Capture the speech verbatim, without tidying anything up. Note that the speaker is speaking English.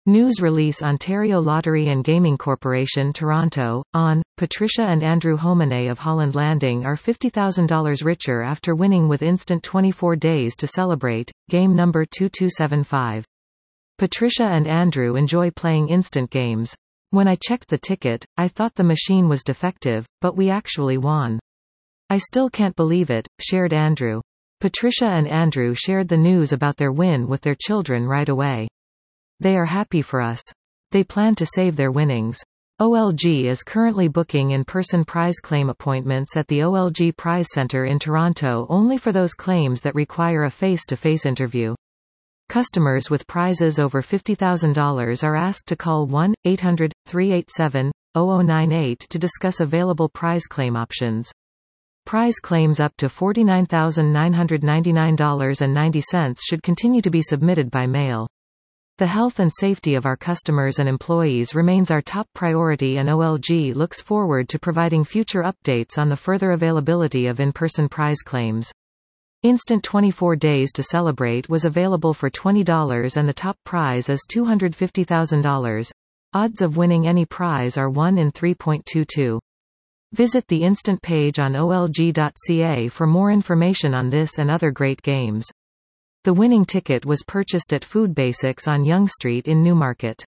News release Ontario Lottery and Gaming Corporation Toronto, on, Patricia and Andrew Homanet of Holland Landing are fifty thousand dollars richer after winning with instant twenty-four days to celebrate, game number two two seven five. Patricia and Andrew enjoy playing instant games. When I checked the ticket, I thought the machine was defective, but we actually won. I still can't believe it, shared Andrew. Patricia and Andrew shared the news about their win with their children right away. They are happy for us. They plan to save their winnings. O L G is currently booking in-person prize claim appointments at the O L G Prize Centre in Toronto only for those claims that require a face-to-face interview. Customers with prizes over fifty thousand dollars are asked to call one eight hundred, three eight seven, zero zero nine eight to discuss available prize claim options. Prize claims up to forty-nine thousand nine hundred ninety-nine dollars and ninety cents should continue to be submitted by mail. The health and safety of our customers and employees remains our top priority, and O L G looks forward to providing future updates on the further availability of in-person prize claims. Instant twenty-four days to celebrate was available for twenty dollars and the top prize is two hundred fifty thousand dollars. Odds of winning any prize are one in three point two two. Visit the instant page on O L G dot C A for more information on this and other great games. The winning ticket was purchased at Food Basics on Yonge Street in Newmarket.